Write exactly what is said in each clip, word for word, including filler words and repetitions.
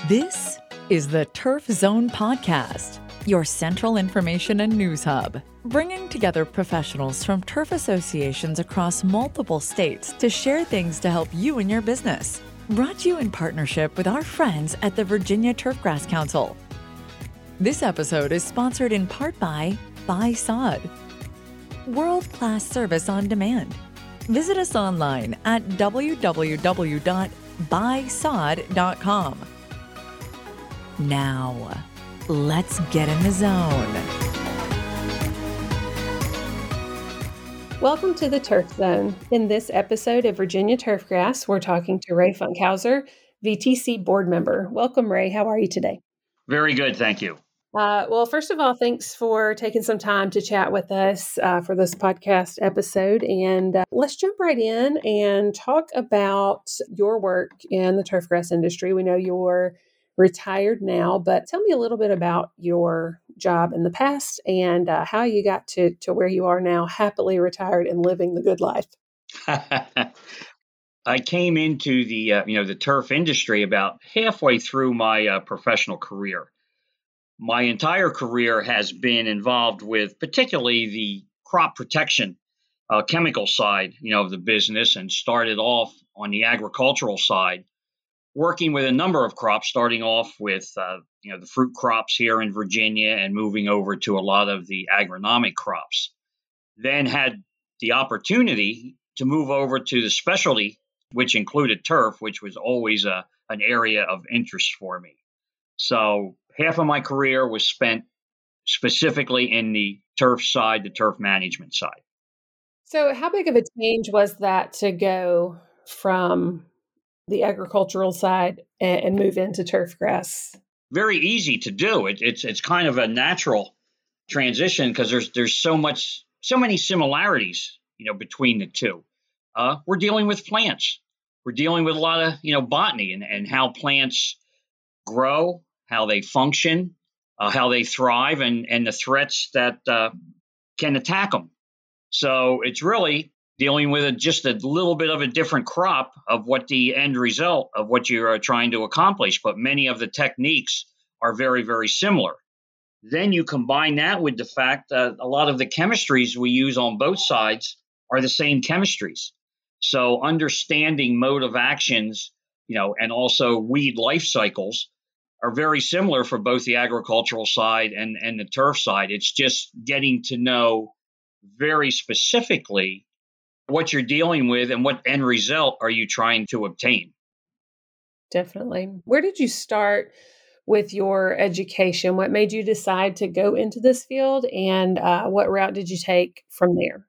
This is the Turf Zone Podcast, your central information and news hub, bringing together professionals from turf associations across multiple states to share things to help you in your business. Brought to you in partnership with our friends at the Virginia Turfgrass Council. This episode is sponsored in part by Buy Sod, world-class service on demand. Visit us online at w w w dot buy sod dot com. Now, let's get in the zone. Welcome to the Turf Zone. In this episode of Virginia Turfgrass, we're talking to Ray Funkhauser, V T C board member. Welcome, Ray. How are you today? Very good, thank you. Uh, well, first of all, thanks for taking some time to chat with us uh, for this podcast episode. And uh, let's jump right in and talk about your work in the turfgrass industry. We know you're retired now, but tell me a little bit about your job in the past and uh, how you got to, to where you are now, happily retired and living the good life. I came into the uh, you know the turf industry about halfway through my uh, professional career. My entire career has been involved with particularly the crop protection uh, chemical side, you know, of the business, and started off on the agricultural side, working with a number of crops, starting off with, uh, you know, the fruit crops here in Virginia and moving over to a lot of the agronomic crops. Then had the opportunity to move over to the specialty, which included turf, which was always a, an area of interest for me. So half of my career was spent specifically in the turf side, the turf management side. So how big of a change was that to go from the agricultural side and, and move into turfgrass? Very easy to do. It, it's it's kind of a natural transition because there's there's so much so many similarities, you know, between the two. Uh, we're dealing with plants. We're dealing with a lot of you know botany and, and how plants grow, how they function, uh, how they thrive, and and the threats that uh, can attack them. So it's really dealing with a, just a little bit of a different crop of what the end result of what you're trying to accomplish. But many of the techniques are very, very similar. Then you combine that with the fact that a lot of the chemistries we use on both sides are the same chemistries. So understanding mode of actions, you know, and also weed life cycles are very similar for both the agricultural side and, and the turf side. It's just getting to know very specifically what you're dealing with and what end result are you trying to obtain. Definitely. Where did you start with your education? What made you decide to go into this field, and uh, what route did you take from there?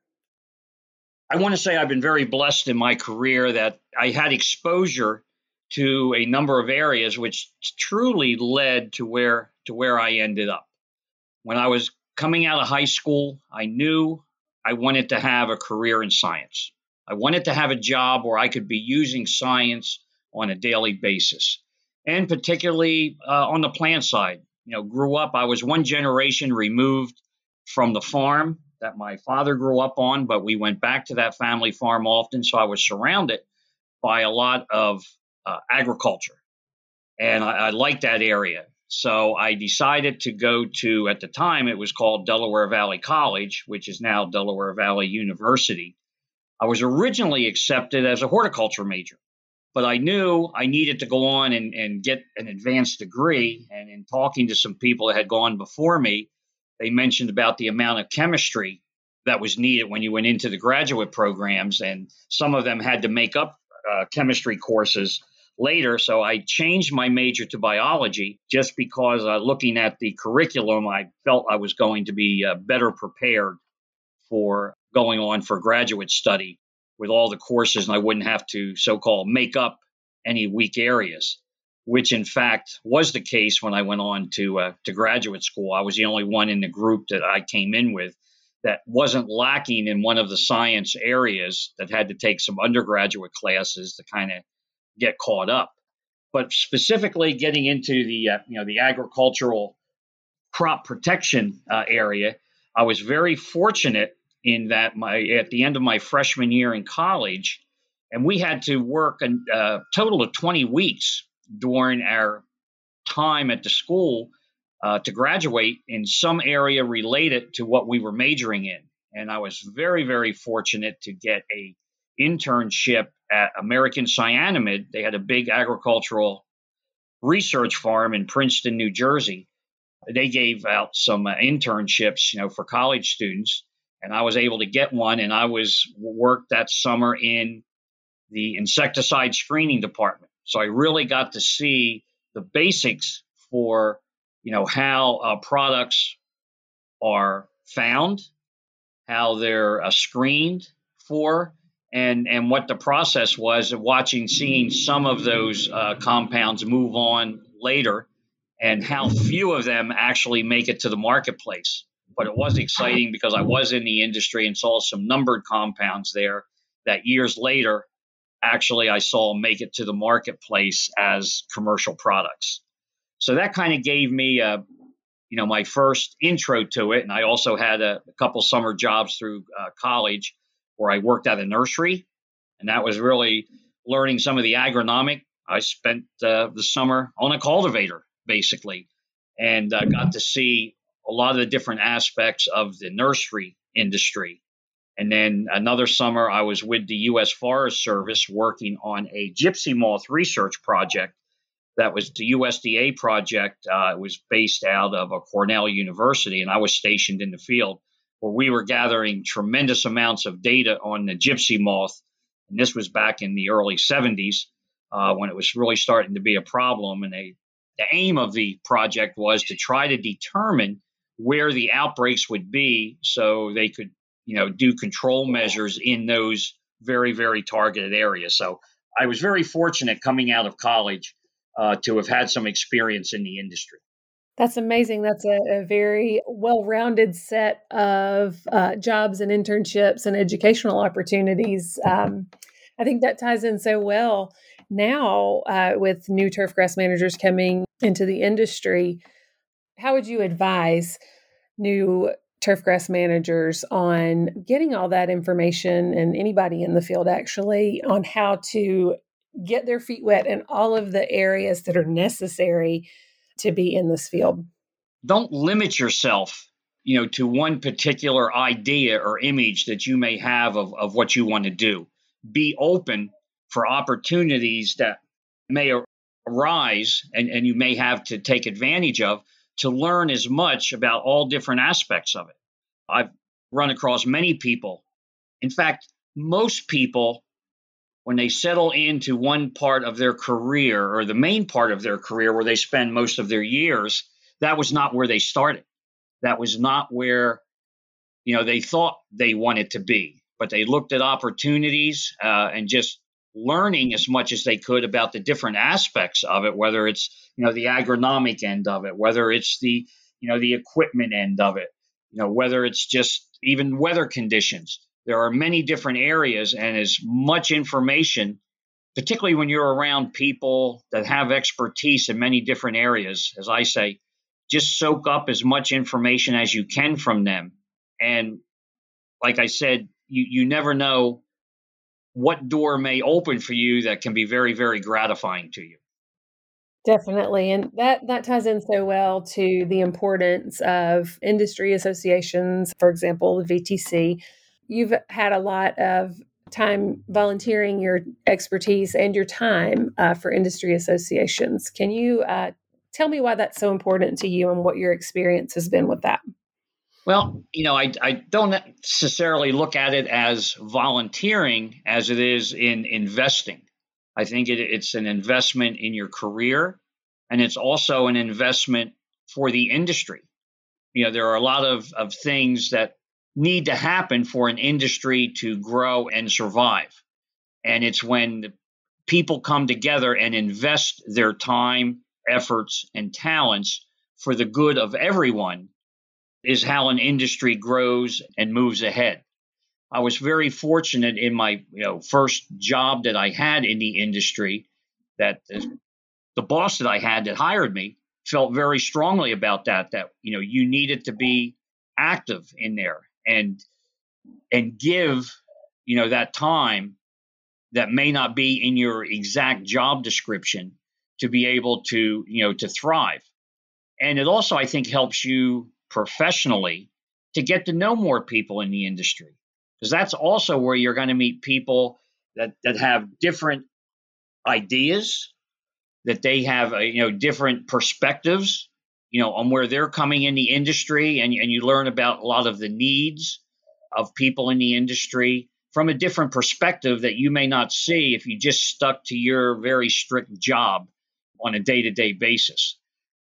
I want to say I've been very blessed in my career that I had exposure to a number of areas which truly led to where to where I ended up. When I was coming out of high school, I knew I wanted to have a career in science. I wanted to have a job where I could be using science on a daily basis, and particularly uh, on the plant side. You know, grew up, I was one generation removed from the farm that my father grew up on, but we went back to that family farm often, so I was surrounded by a lot of uh, agriculture, and I, I liked that area. So I decided to go to, at the time, it was called Delaware Valley College, which is now Delaware Valley University. I was originally accepted as a horticulture major, but I knew I needed to go on and, and get an advanced degree. And in talking to some people that had gone before me, they mentioned about the amount of chemistry that was needed when you went into the graduate programs. And some of them had to make up uh, chemistry courses later. So I changed my major to biology just because uh, looking at the curriculum, I felt I was going to be uh, better prepared for going on for graduate study with all the courses, and I wouldn't have to so-called make up any weak areas, which in fact was the case when I went on to uh, to graduate school. I was the only one in the group that I came in with that wasn't lacking in one of the science areas that had to take some undergraduate classes to kind of get caught up. But specifically getting into the uh, you know the agricultural crop protection uh, area, I was very fortunate in that my at the end of my freshman year in college, and we had to work a uh, total of twenty weeks during our time at the school uh, to graduate in some area related to what we were majoring in. And I was very, very fortunate to get a internship at American Cyanamid. They had a big agricultural research farm in Princeton, New Jersey. They gave out some uh, internships, you know, for college students, and I was able to get one. And I was worked that summer in the insecticide screening department. So I really got to see the basics for, you know, how uh, products are found, how they're uh, screened for, and and what the process was of watching, seeing some of those uh, compounds move on later, and how few of them actually make it to the marketplace. But it was exciting because I was in the industry and saw some numbered compounds there that years later, actually, I saw make it to the marketplace as commercial products. So that kind of gave me a, you know, my first intro to it. And I also had a, a couple summer jobs through uh, college where I worked at a nursery, and that was really learning some of the agronomic. I spent uh, the summer on a cultivator, basically, and uh, got to see a lot of the different aspects of the nursery industry. And then another summer, I was with the U S Forest Service working on a gypsy moth research project. That was the U S D A project. Uh, it was based out of a Cornell University, and I was stationed in the field where we were gathering tremendous amounts of data on the gypsy moth. And this was back in the early seventies uh, when it was really starting to be a problem. And they, the aim of the project was to try to determine where the outbreaks would be so they could, you know, do control measures in those very, very targeted areas. So I was very fortunate coming out of college uh, to have had some experience in the industry. That's amazing. That's a, a very well-rounded set of uh, jobs and internships and educational opportunities. Um, I think that ties in so well now uh, with new turfgrass managers coming into the industry. How would you advise new turfgrass managers on getting all that information, and anybody in the field actually, on how to get their feet wet in all of the areas that are necessary to be in this field? Don't limit yourself, you know, to one particular idea or image that you may have of, of what you want to do. Be open for opportunities that may arise and, and you may have to take advantage of to learn as much about all different aspects of it. I've run across many people. In fact, most people, when they settle into one part of their career or the main part of their career where they spend most of their years, that was not where they started. That was not where, you know, they thought they wanted to be. But they looked at opportunities uh, and just learning as much as they could about the different aspects of it, whether it's, you know, the agronomic end of it, whether it's the, you know, the equipment end of it, you know, whether it's just even weather conditions. There are many different areas, and as much information, particularly when you're around people that have expertise in many different areas, as I say, just soak up as much information as you can from them. And like I said, you, you never know what door may open for you that can be very, very gratifying to you. Definitely. And that, that ties in so well to the importance of industry associations, for example, the V T C. You've had a lot of time volunteering your expertise and your time uh, for industry associations. Can you uh, tell me why that's so important to you and what your experience has been with that? Well, you know, I, I don't necessarily look at it as volunteering as it is in investing. I think it, it's an investment in your career, and it's also an investment for the industry. You know, there are a lot of, of things that need to happen for an industry to grow and survive. And it's when people come together and invest their time, efforts, and talents for the good of everyone is how an industry grows and moves ahead. I was very fortunate in my you know, first job that I had in the industry that the boss that I had that hired me felt very strongly about that, that, you know, you needed to be active in there and, and give, you know, that time that may not be in your exact job description to be able to, you know, to thrive. And it also, I think, helps you professionally to get to know more people in the industry, because that's also where you're going to meet people that, that have different ideas, that they have, a, you know, different perspectives, you know, on where they're coming in the industry, and, and you learn about a lot of the needs of people in the industry from a different perspective that you may not see if you just stuck to your very strict job on a day-to-day basis.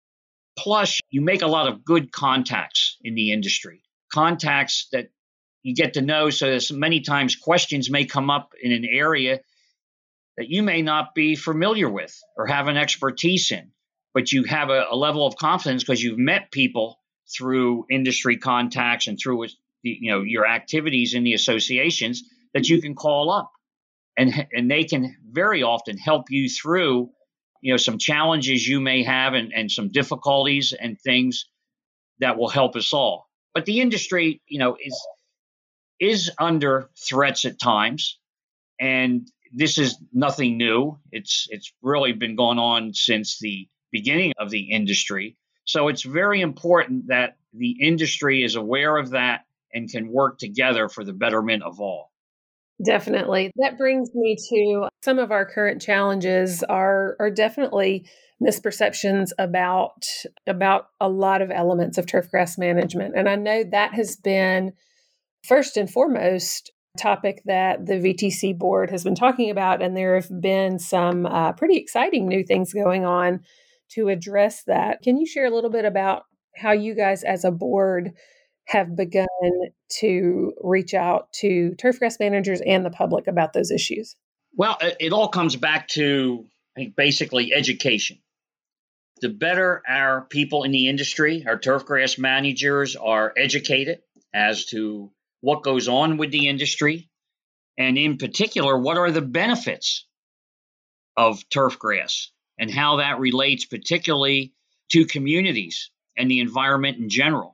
Plus, you make a lot of good contacts in the industry, contacts that you get to know, so that many times questions may come up in an area that you may not be familiar with or have an expertise in, but you have a, a level of confidence because you've met people through industry contacts and through the, you know, your activities in the associations that you can call up, and and they can very often help you through, you know, some challenges you may have, and, and some difficulties and things that will help us all. But the industry, you know, is is under threats at times, and this is nothing new. It's it's really been going on since the beginning of the industry. So it's very important that the industry is aware of that and can work together for the betterment of all. Definitely. That brings me to some of our current challenges are are definitely misperceptions about about a lot of elements of turfgrass management. And I know that has been first and foremost a topic that the V T C board has been talking about, and there have been some uh, pretty exciting new things going on to address that. Can you share a little bit about how you guys as a board have begun to reach out to turfgrass managers and the public about those issues? Well, it all comes back to, I think, basically education. The better our people in the industry, our turfgrass managers, are educated as to what goes on with the industry, and in particular, what are the benefits of turfgrass and how that relates particularly to communities and the environment in general,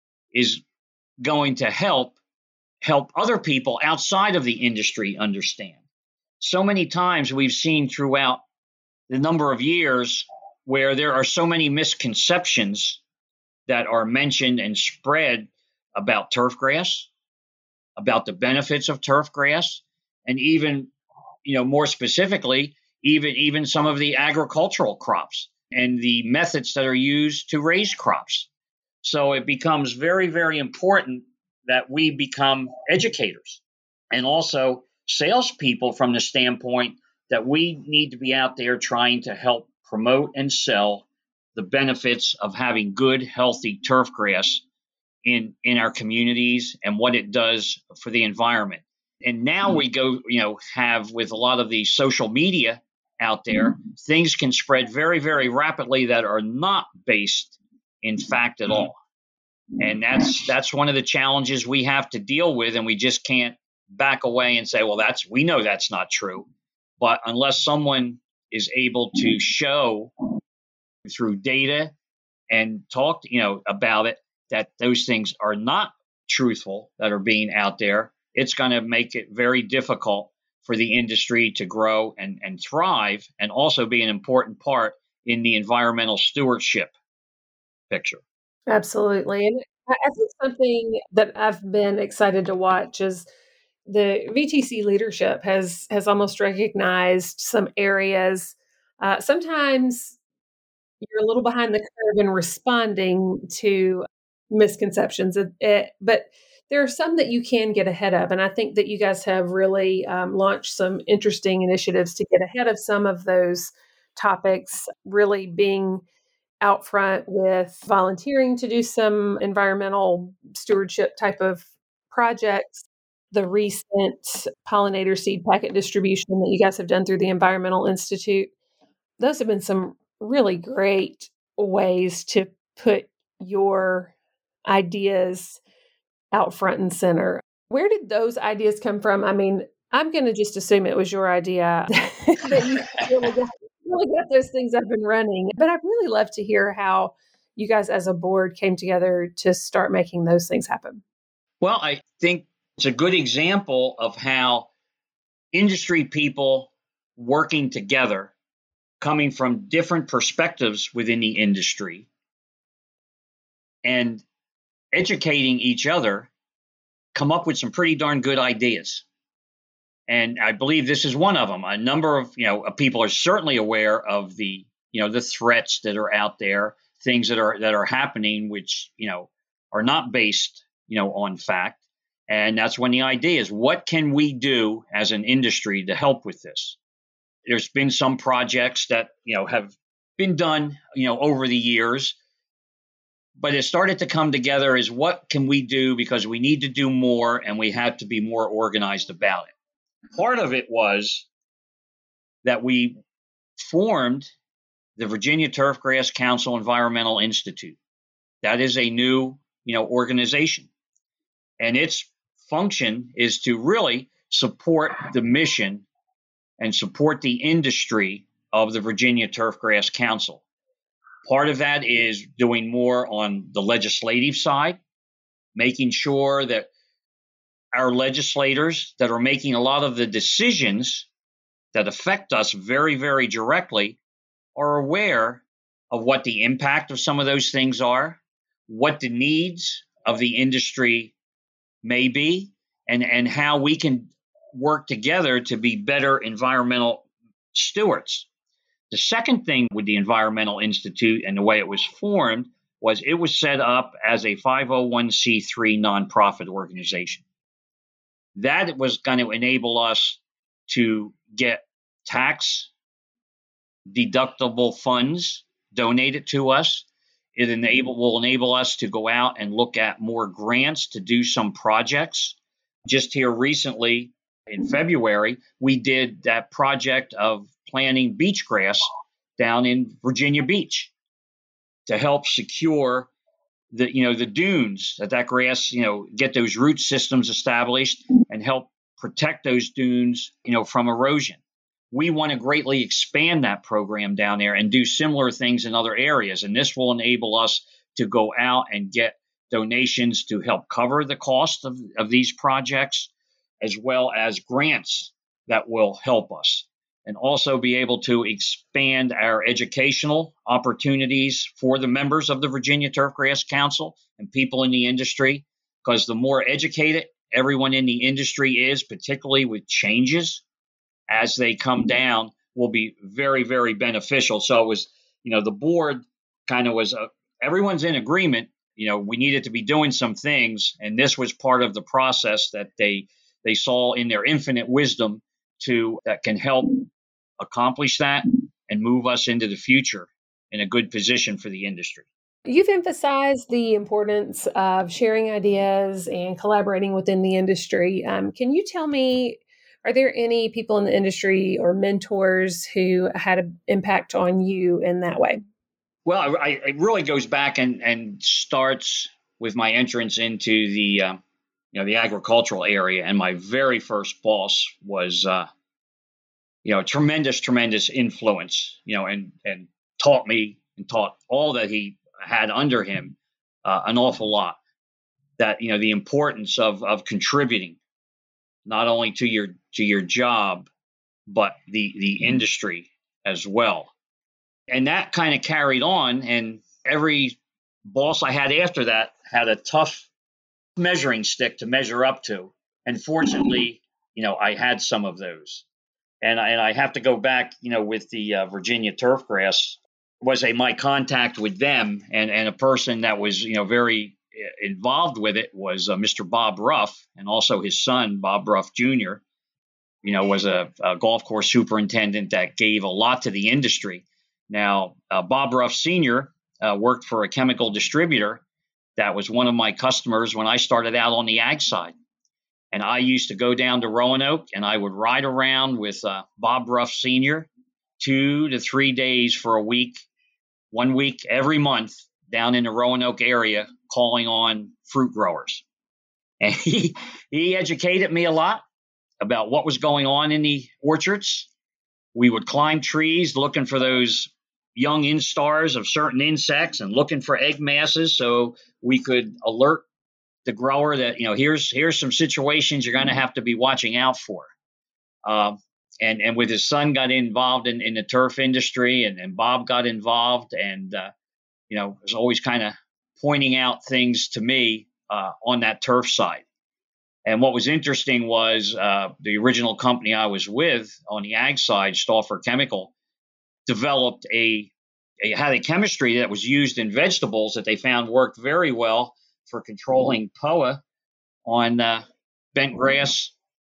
is going to help help other people outside of the industry understand. So many times we've seen throughout the number of years where there are so many misconceptions that are mentioned and spread about turfgrass, about the benefits of turfgrass, and even, you know, more specifically, even even some of the agricultural crops and the methods that are used to raise crops. So it becomes very, very important that we become educators and also salespeople from the standpoint that we need to be out there trying to help promote and sell the benefits of having good, healthy turfgrass in, in our communities and what it does for the environment. And now we go, you know, have with a lot of the social media out there, things can spread very, very rapidly that are not based in fact at all. And that's that's one of the challenges we have to deal with, and we just can't back away and say, well, that's we know that's not true. But unless someone is able to show through data and talk, you know, about it, that those things are not truthful that are being out there, it's going to make it very difficult for the industry to grow and, and thrive, and also be an important part in the environmental stewardship picture. Absolutely. And I think something that I've been excited to watch is the V T C leadership has has almost recognized some areas. Uh, sometimes you're a little behind the curve in responding to misconceptions, it, it, but there are some that you can get ahead of. And I think that you guys have really um, launched some interesting initiatives to get ahead of some of those topics, really being out front with volunteering to do some environmental stewardship type of projects. The recent pollinator seed packet distribution that you guys have done through the Environmental Institute, those have been some really great ways to put your ideas out front and center. Where did those ideas come from? I mean, I'm going to just assume it was your idea that you really got, really got those things up and running. But I'd really love to hear how you guys as a board came together to start making those things happen. Well, I think it's a good example of how industry people working together coming from different perspectives within the industry and educating each other, come up with some pretty darn good ideas. And I believe this is one of them. A number of, you know, people are certainly aware of the, you know, the threats that are out there, things that are that are happening, which, you know, are not based, you know, on fact. And that's when the idea is, what can we do as an industry to help with this? There's been some projects that, you know, have been done, you know, over the years, but it started to come together as what can we do, because we need to do more and we have to be more organized about it. Part of it was that we formed the Virginia Turfgrass Council Environmental Institute. That is a new, you know, organization, and its function is to really support the mission and support the industry of the Virginia Turfgrass Council. Part of that is doing more on the legislative side, making sure that our legislators that are making a lot of the decisions that affect us very, very directly are aware of what the impact of some of those things are, what the needs of the industry may be, and, and how we can work together to be better environmental stewards. The second thing with the Environmental Institute and the way it was formed was it was set up as a five oh one c three nonprofit organization. That was going to enable us to get tax deductible funds donated to us. It enable, will enable us to go out and look at more grants to do some projects. Just here recently, in February, we did that project of planting beach grass down in Virginia Beach to help secure the, you know, the dunes, that that grass, you know, get those root systems established and help protect those dunes, you know, from erosion. We want to greatly expand that program down there and do similar things in other areas. And this will enable us to go out and get donations to help cover the cost of, of these projects, as well as grants that will help us, and also be able to expand our educational opportunities for the members of the Virginia Turfgrass Council and people in the industry, because the more educated everyone in the industry is, particularly with changes as they come down, will be very, very beneficial. So it was, you know, the board kind of was, uh, everyone's in agreement, you know, we needed to be doing some things. And this was part of the process that they, they saw in their infinite wisdom to, that can help accomplish that and move us into the future in a good position for the industry. You've emphasized the importance of sharing ideas and collaborating within the industry. Um, can you tell me, are there any people in the industry or mentors who had an impact on you in that way? Well, I, it really goes back and, and starts with my entrance into the, uh, you know, the agricultural area. And my very first boss was, uh, you know, tremendous, tremendous influence, you know, and, and taught me and taught all that he had under him uh, an awful lot. That, you know, the importance of of contributing not only to your to your job, but the the industry as well. And that kind of carried on. And every boss I had after that had a tough measuring stick to measure up to. And fortunately, you know, I had some of those. And I, and I have to go back, you know, with the uh, Virginia Turfgrass, was a my contact with them, and, and a person that was, you know, very involved with it was uh, Mister Bob Ruff, and also his son, Bob Ruff Junior, you know, was a, a golf course superintendent that gave a lot to the industry. Now, uh, Bob Ruff Senior uh, worked for a chemical distributor that was one of my customers when I started out on the ag side. And I used to go down to Roanoke, and I would ride around with uh, Bob Ruff Senior two to three days for a week, one week every month down in the Roanoke area, calling on fruit growers. And he, he educated me a lot about what was going on in the orchards. We would climb trees looking for those young instars of certain insects and looking for egg masses so we could alert the grower that, you know, here's here's some situations you're going to have to be watching out for. Um, and and with his son got involved in, in the turf industry, and, and Bob got involved, and uh, you know was always kind of pointing out things to me uh, on that turf side. And what was interesting was uh, the original company I was with on the ag side, Stauffer Chemical, developed a, a had a chemistry that was used in vegetables that they found worked very well for controlling P O A on uh, bent grass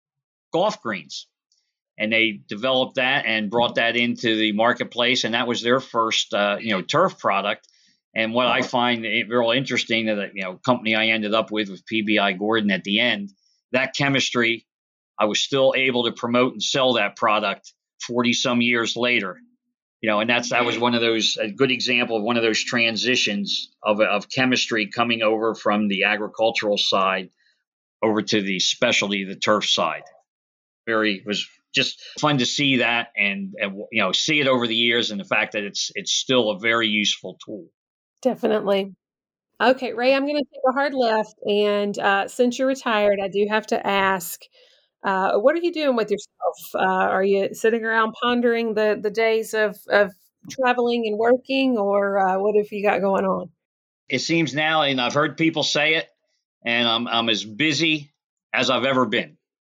golf greens. And they developed that and brought that into the marketplace, and that was their first, uh, you know, turf product. And what I find real interesting that, you know, company I ended up with with P B I Gordon at the end, that chemistry, I was still able to promote and sell that product forty some years later. You know, and that's that was one of those a good example of one of those transitions of of chemistry coming over from the agricultural side over to the specialty, the turf side. Very it was just fun to see that and, and you know see it over the years, and the fact that it's it's still a very useful tool. Definitely. Okay, Ray, I'm going to take a hard left. And uh, since you're retired, I do have to ask, uh, what are you doing with yourself? Uh, are you sitting around pondering the, the days of, of traveling and working, or uh, what have you got going on? It seems now, and I've heard people say it, and I'm, I'm as busy as I've ever been.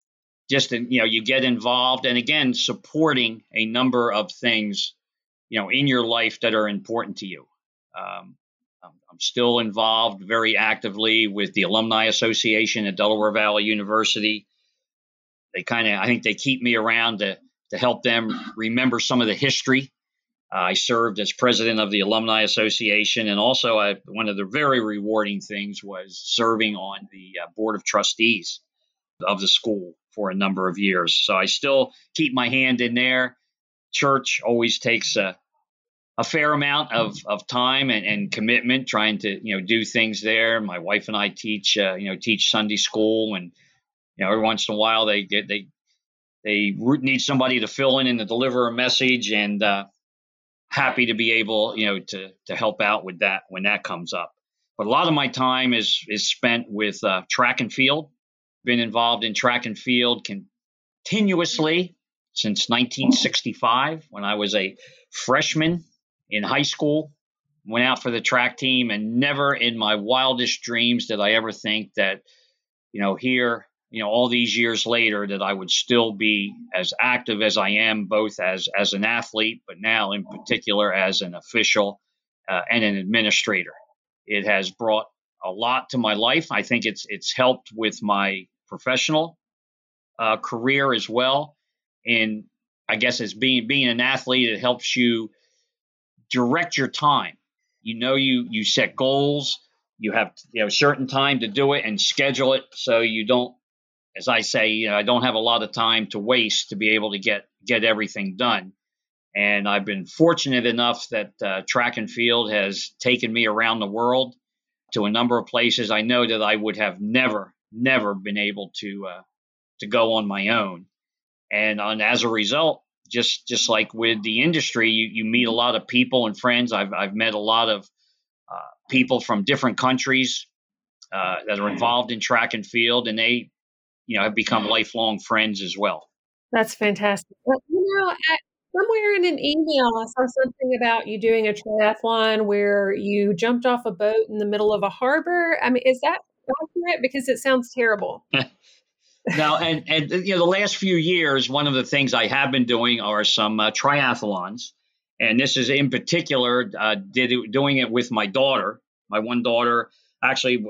Just, in, you know, you get involved, and again, supporting a number of things, you know, in your life that are important to you. Um, I'm still involved very actively with the Alumni Association at Delaware Valley University. They kind of, I think they keep me around to, to help them remember some of the history. Uh, I served as president of the Alumni Association, and also I, one of the very rewarding things was serving on the uh, Board of Trustees of the school for a number of years. So I still keep my hand in there. Church always takes a a fair amount of, of time and, and commitment trying to, you know, do things there. My wife and I teach, uh, you know, teach Sunday school, and, you know, every once in a while they get, they, they need somebody to fill in and to deliver a message, and uh, happy to be able, you know, to, to help out with that when that comes up. But a lot of my time is, is spent with uh, track and field. Been involved in track and field continuously since nineteen sixty-five when I was a freshman in high school. Went out for the track team, and never in my wildest dreams did I ever think that, you know, here, you know, all these years later, that I would still be as active as I am, both as, as an athlete, but now in particular as an official uh, and an administrator. It has brought a lot to my life. I think it's, it's helped with my professional uh, career as well. And I guess as being, being an athlete, it helps you direct your time. You know, you you set goals, you have, you know, certain time to do it and schedule it so you don't, as I say, you know, I don't have a lot of time to waste to be able to get get everything done. And I've been fortunate enough that uh, track and field has taken me around the world to a number of places I know that I would have never, never been able to uh, to go on my own. And on, as a result, Just just like with the industry, you, you meet a lot of people and friends. I've I've met a lot of uh, people from different countries uh, that are involved in track and field, and they, you know, have become lifelong friends as well. That's fantastic. But, you know, I, somewhere in an email, I saw something about you doing a triathlon where you jumped off a boat in the middle of a harbor. I mean, is that accurate? Because it sounds terrible. Now, and, and you know, the last few years, one of the things I have been doing are some uh, triathlons. And this is in particular, uh, did it, doing it with my daughter, my one daughter. Actually,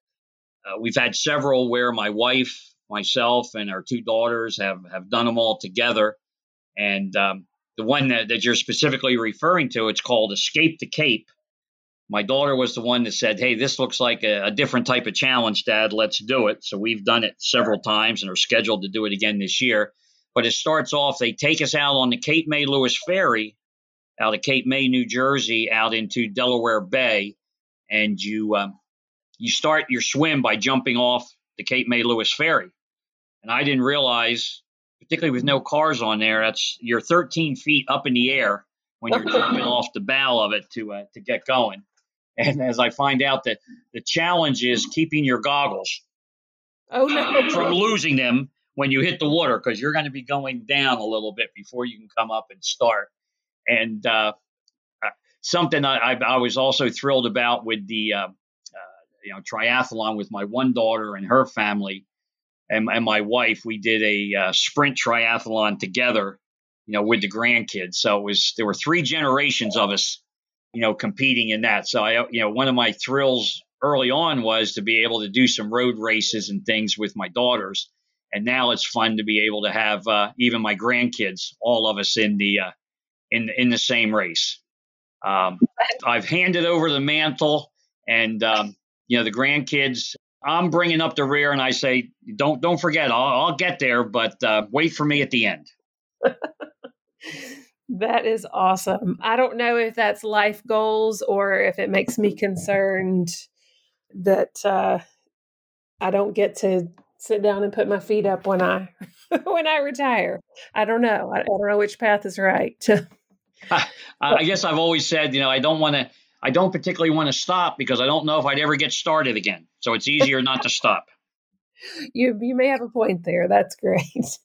uh, we've had several where my wife, myself, and our two daughters have, have done them all together. And um, the one that, that you're specifically referring to, it's called Escape the Cape. My daughter was the one that said, hey, this looks like a, a different type of challenge, Dad. Let's do it. So we've done it several times and are scheduled to do it again this year. But it starts off, they take us out on the Cape May Lewis Ferry out of Cape May, New Jersey, out into Delaware Bay. And you um, you start your swim by jumping off the Cape May Lewis Ferry. And I didn't realize, particularly with no cars on there, that's you're thirteen feet up in the air when you're jumping off the bow of it to uh, to get going. And as I find out that the challenge is keeping your goggles oh, no. from losing them when you hit the water, because you're going to be going down a little bit before you can come up and start. And uh, something I, I, I was also thrilled about with the uh, uh, you know triathlon with my one daughter and her family and, and my wife. We did a uh, sprint triathlon together, you know, with the grandkids. So it was there were three generations of us, you know, competing in that. So I, you know, one of my thrills early on was to be able to do some road races and things with my daughters. And now it's fun to be able to have uh, even my grandkids, all of us in the uh, in in the same race. Um, I've handed over the mantle, and um, you know the grandkids. I'm bringing up the rear, and I say, don't don't forget, I'll, I'll get there, but uh, wait for me at the end. That is awesome. I don't know if that's life goals or if it makes me concerned that uh, I don't get to sit down and put my feet up when I when I retire. I don't know. I, I don't know which path is right. I, I guess I've always said, you know, I don't want to. I don't particularly want to stop because I don't know if I'd ever get started again. So it's easier not to stop. You you may have a point there. That's great.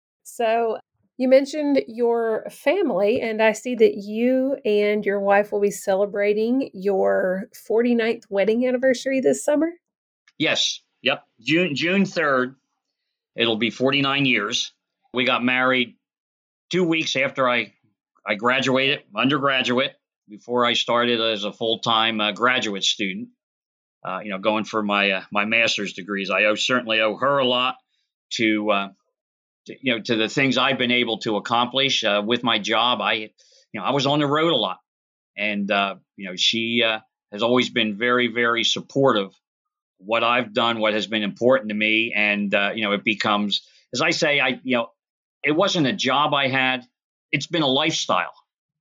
So you mentioned your family, and I see that you and your wife will be celebrating your forty-ninth wedding anniversary this summer. Yes. Yep. June June third. It'll be forty-nine years. We got married two weeks after I, I graduated, undergraduate, before I started as a full-time uh, graduate student, uh, you know, going for my uh, my master's degrees. I owe, certainly owe her a lot to, uh, to, you know, to the things I've been able to accomplish uh, with my job. I, you know, I was on the road a lot, and uh, you know, she uh, has always been very, very supportive of what I've done, what has been important to me, and uh, you know, it becomes, as I say, I, you know, it wasn't a job I had; it's been a lifestyle.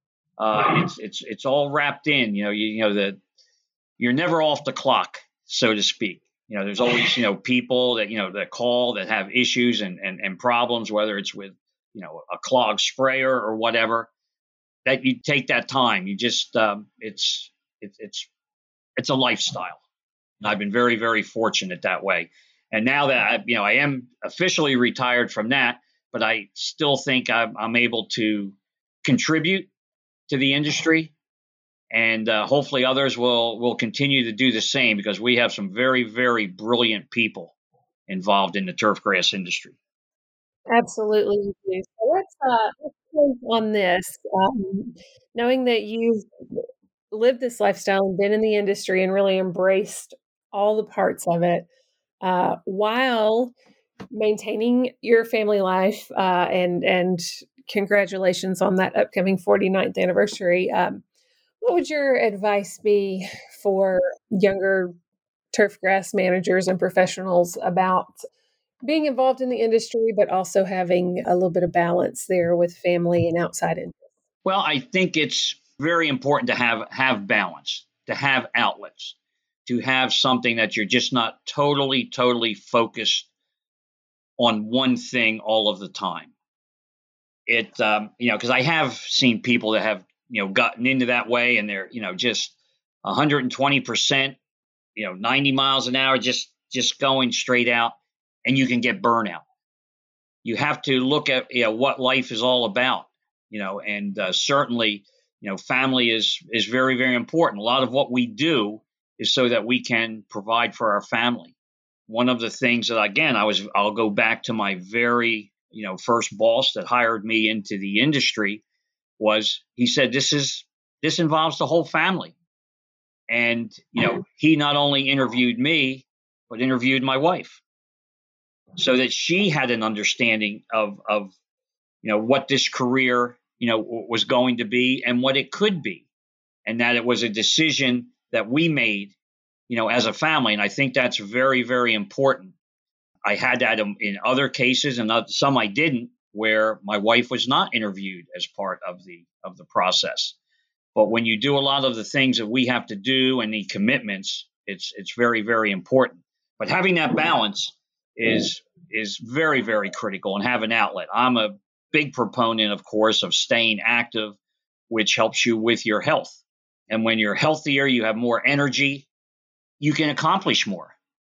Uh, it's it's it's all wrapped in, you know. You, you know that you're never off the clock, so to speak. You know, there's always you know people that you know that call that have issues and and, and problems, whether it's with you know a clogged sprayer or whatever. That you take that time. You just um, it's it's it's it's a lifestyle, and I've been very very fortunate that way. And now that I, you know I am officially retired from that, but I still think I'm, I'm able to contribute to the industry, and uh, hopefully others will will continue to do the same because we have some very very brilliant people involved in the turf grass industry. Absolutely, you do. So let's uh, let's close on this. Um, knowing that you've lived this lifestyle and been in the industry and really embraced all the parts of it, uh, while maintaining your family life, uh, and and congratulations on that upcoming forty-ninth anniversary. Um, what would your advice be for younger turf grass managers and professionals about being involved in the industry, but also having a little bit of balance there with family and outside interests? Well, I think it's very important to have have balance, to have outlets, to have something that you're just not totally, totally focused on one thing all of the time. It, um, you know, because I have seen people that have, you know, gotten into that way and they're, you know, just one hundred twenty percent, you know, ninety miles an hour, just just going straight out, and you can get burnout. You have to look at, you know, what life is all about, you know, and uh, certainly, you know, family is is very, very important. A lot of what we do is so that we can provide for our family. One of the things that, again, I was, I'll go back to my very, you know, first boss that hired me into the industry was, he said, this is, this involves the whole family. And, you know, he not only interviewed me, but interviewed my wife so that she had an understanding of, of, you know, what this career, you know, was going to be and what it could be. And that it was a decision that we made, you know, as a family. And I think that's very, very important. I had that in other cases, and some I didn't, where my wife was not interviewed as part of the of the process. But when you do a lot of the things that we have to do and the commitments, it's it's very, very important. But having that balance is is very, very critical, and have an outlet. I'm a big proponent, of course, of staying active, which helps you with your health. And when you're healthier, you have more energy, you can accomplish more.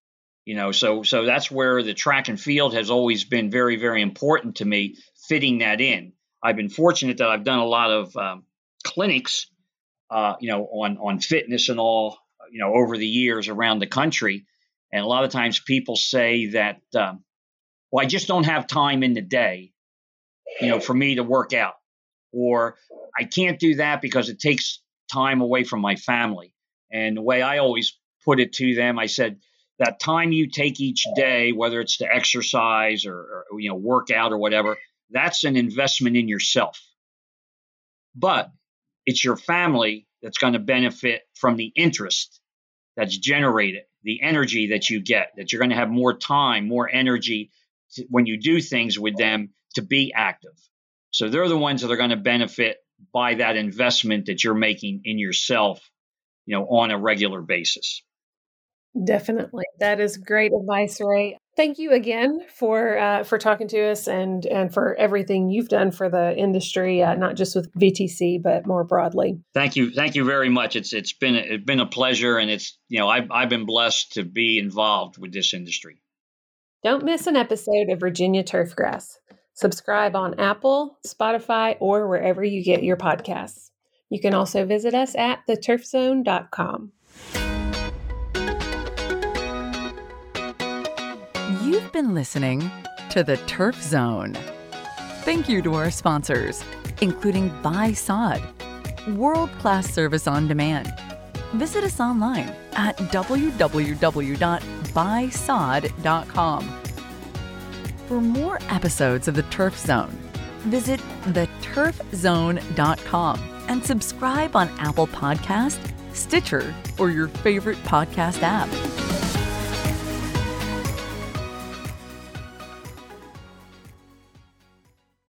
You know, so so that's where the track and field has always been very, very important to me, fitting that in. I've been fortunate that I've done a lot of um, clinics, uh, you know, on on fitness and all, you know, over the years around the country. And a lot of times people say that, um, well, I just don't have time in the day, you know, for me to work out, or I can't do that because it takes time away from my family. And the way I always put it to them, I said, that time you take each day, whether it's to exercise or, or you know, work out or whatever, that's an investment in yourself. But it's your family that's going to benefit from the interest that's generated, the energy that you get, that you're going to have more time, more energy to, when you do things with them, to be active. So they're the ones that are going to benefit by that investment that you're making in yourself, you know, on a regular basis. Definitely. That is great advice, Ray. Thank you again for uh, for talking to us and and for everything you've done for the industry, uh, not just with V T C, but more broadly. Thank you. Thank you very much. It's it's been it's been a pleasure, and it's, you know, I've I've been blessed to be involved with this industry. Don't miss an episode of Virginia Turfgrass. Subscribe on Apple, Spotify, or wherever you get your podcasts. You can also visit us at the turf zone dot com. You've been listening to The Turf Zone. Thank you to our sponsors, including Buy Sod, world-class service on demand. Visit us online at w w w dot buy sod dot com. For more episodes of The Turf Zone, visit the turf zone dot com and subscribe on Apple Podcast, Stitcher, or your favorite podcast app.